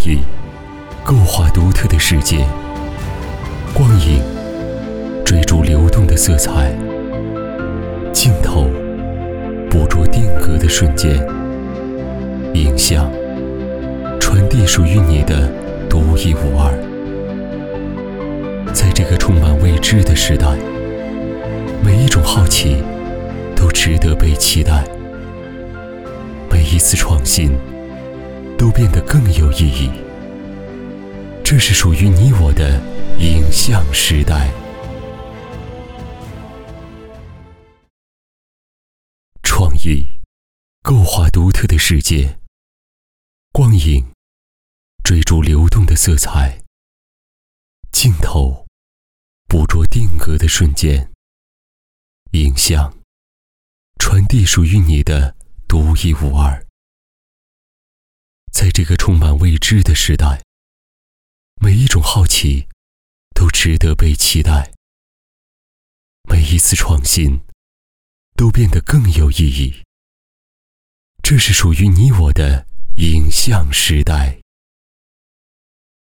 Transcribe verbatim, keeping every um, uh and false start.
意构画独特的世界，光影追逐流动的色彩，镜头捕捉定格的瞬间，影像传递属于你的独一无二。在这个充满未知的时代，每一种好奇都值得被期待，每一次创新都变得更有意义。这是属于你我的影像时代。创意构画独特的世界，光影追逐流动的色彩，镜头捕捉定格的瞬间，影像传递属于你的独一无二。在这个充满未知的时代，每一种好奇都值得被期待，每一次创新都变得更有意义。这是属于你我的影像时代。